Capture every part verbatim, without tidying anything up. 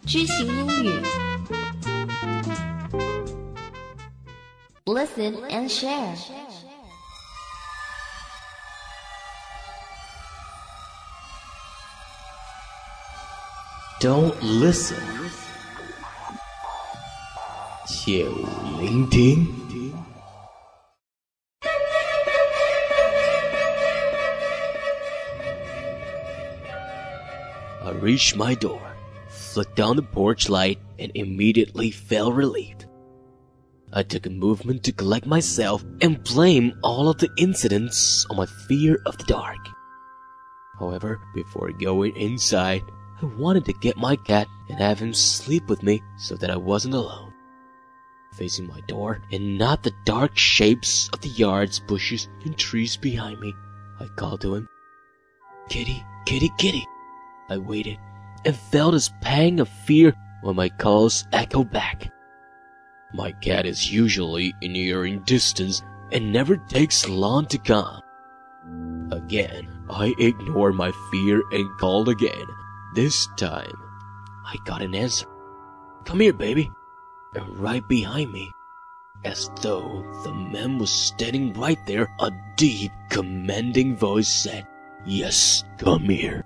知行英语 Listen and share. Don't listen. 切勿聆听。I reached my door, flicked on the porch light, and immediately felt relieved. I took a movement to collect myself and blame all of the incidents on my fear of the dark. However, before going inside, I wanted to get my cat and have him sleep with me so that I wasn't alone. Facing my door and not the dark shapes of the yards, bushes, and trees behind me, I called to him. Kitty, kitty, kitty. I waited and felt his pang of fear when my calls echoed back. My cat is usually in hearing distance and never takes long to come. Again, I ignored my fear and called again. This time, I got an answer. Come here, baby. And right behind me, as though the man was standing right there, a deep, commanding voice said, Yes, come here.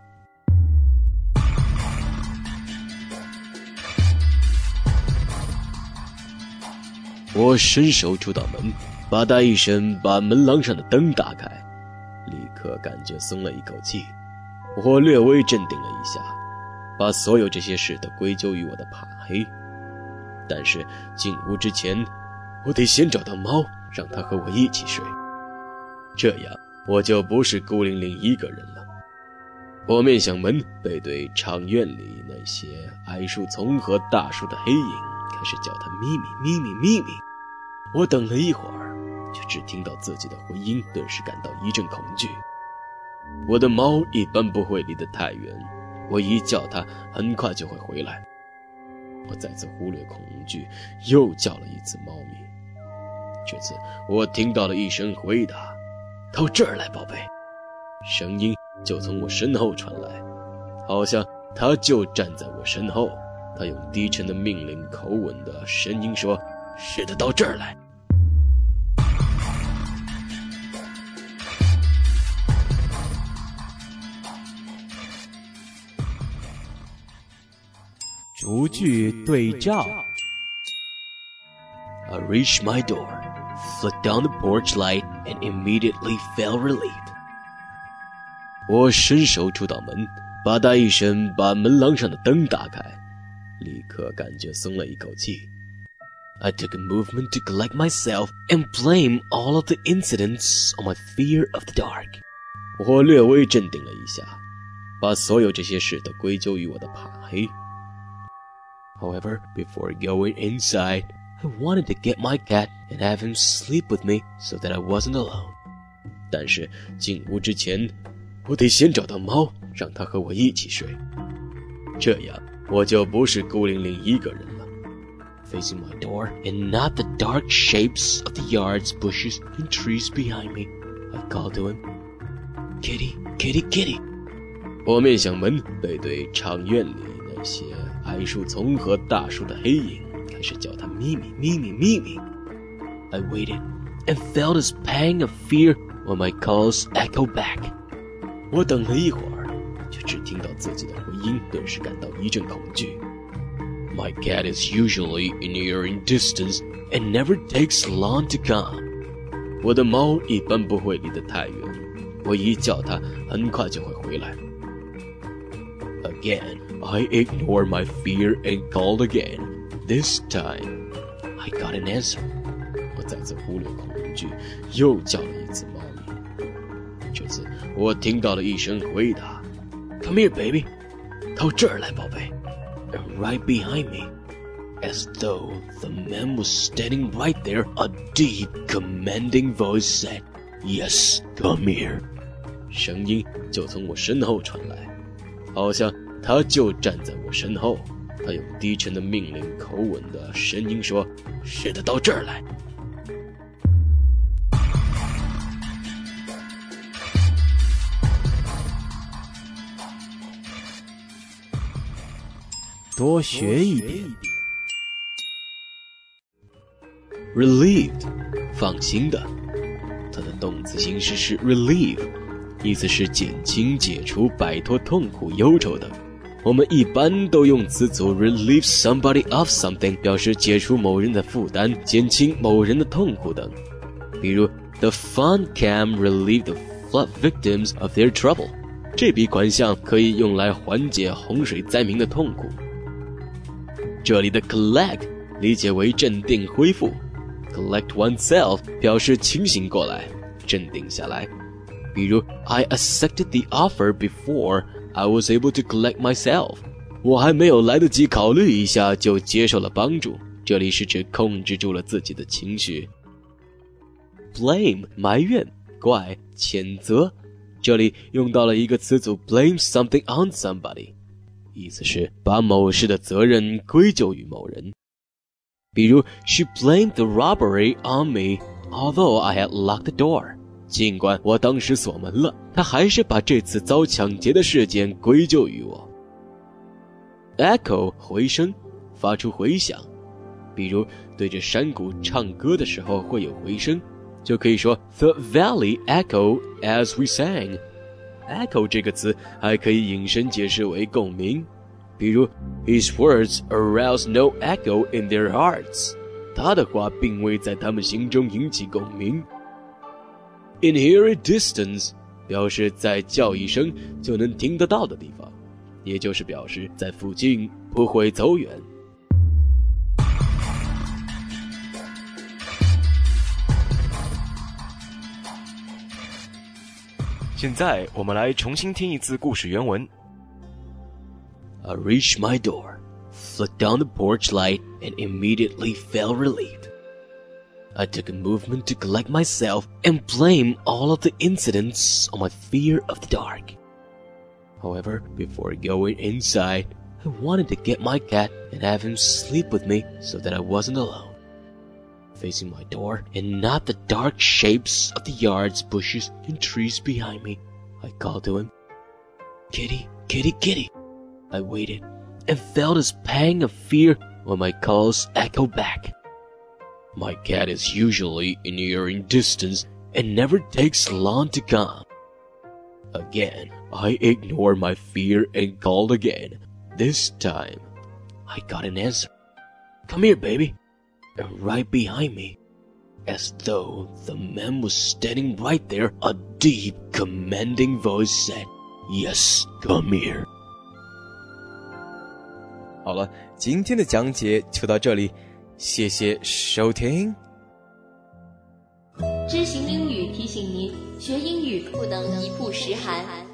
我伸手触到门，吧嗒一声把门廊上的灯打开，立刻感觉松了一口气。我略微镇定了一下，把所有这些事都归咎于我的怕黑。但是进屋之前，我得先找到猫，让它和我一起睡，这样我就不是孤零零一个人了。我面向门，背对长院里那些矮树丛和大树的黑影，开始叫它咪咪咪咪咪咪。我等了一会儿，就只听到自己的回音，顿时感到一阵恐惧。我的猫一般不会离得太远，我一叫它，很快就会回来。我再次忽略恐惧，又叫了一次猫咪。这次我听到了一声回答，到这儿来，宝贝。声音就从我身后传来，好像它就站在我身后。他用低沉的命令口吻的声音说，是的，到这儿来。 逐句对照。 I reached my door, flicked on the porch light, and immediately felt relieved. 我伸手触到门，吧嗒一声把门廊上的灯打开，立刻感觉松了一口气。I took a movement to collect myself and blame all of the incidents on my fear of the dark. 我略微镇定了一下，把所有这些事都归咎于我的怕黑。However, before going inside, I wanted to get my cat and have him sleep with me so that I wasn't alone. 但是进屋之前，我得先找到猫，让它和我一起睡，这样我就不是孤零零一个人了。Facing my door and not the dark shapes of the yards, bushes, and trees behind me, I called to him. Kitty, kitty, kitty. 我面向门，背对长院里那些矮树丛和大树的黑影，开始叫它咪咪咪咪咪咪。I waited and felt his pang of fear when my calls echoed back. 我等了一会儿，就只听到自己的回音，顿时感到一阵恐惧。My cat is usually in hearing distance and never takes long to come. 我的猫一般不会离得太远，我一叫它，很快就会回来。Again, I ignored my fear and called again. This time, I got an answer. 我再次忽略恐惧，又叫了一次猫咪。这次我听到了一声回答 Come here, baby. 到这儿来，宝贝。And right behind me, as though the man was standing right there, a deep, commanding voice said, Yes, come here. 声音就从我身后传来，好像他就站在我身后。他用低沉的命令口吻的声音说，是的，到这儿来。 多学一点。 Relieved， 放心的，它的动词形式是 relieve， 意思是减轻、解除、摆脱痛苦、忧愁的。我们一般都用词组 relieve somebody of something 表示解除某人的负担，减轻某人的痛苦等。比如 The fund can relieve the flood victims of their trouble， 这笔款项可以用来缓解洪水灾民的痛苦。这里的 collect 理解为镇定恢复， collect oneself 表示清醒过来，镇定下来。比如 I accepted the offer before I was able to collect myself， 我还没有来得及考虑一下就接受了帮助，这里是指控制住了自己的情绪。Blame 埋怨、怪、谴责，这里用到了一个词组 blame something on somebody， 意思是把某事的责任归咎于某人。比如 She blamed the robbery on me although I had locked the door，尽管我当时锁门了，他还是把这次遭抢劫的事件归咎于我。Echo 回声，发出回响，比如对着山谷唱歌的时候会有回声，就可以说 The valley echoed as we sang。 Echo 这个词还可以引申解释为共鸣，比如 His words aroused no echo in their hearts， 他的话并未在他们心中引起共鸣。In hearing distance 表示在叫一声就能听得到的地方，也就是表示在附近，不会走远。 现在我们来重新听一次故事原文。 I reached my door, flicked on the porch light, and immediately felt relieved.I took a movement to collect myself and blame all of the incidents on my fear of the dark. However, before going inside, I wanted to get my cat and have him sleep with me so that I wasn't alone. Facing my door and not the dark shapes of the yards, bushes, and trees behind me, I called to him. Kitty, kitty, kitty. I waited and felt his pang of fear when my calls echoed back.My cat is usually in hearing distance and never takes long to come. Again, I ignored my fear and called again. This time, I got an answer. Come here, baby. And right behind me, as though the man was standing right there, a deep, commanding voice said, Yes, come here. 好了，今天的讲解就到这里。谢谢收听。 知行英语提醒您，学英语不能一曝十寒。